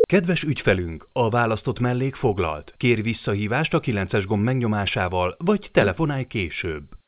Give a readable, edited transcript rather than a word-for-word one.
Kedves ügyfelünk, a választott mellék foglalt. Kérj visszahívást a 9-es gomb megnyomásával, vagy telefonálj később.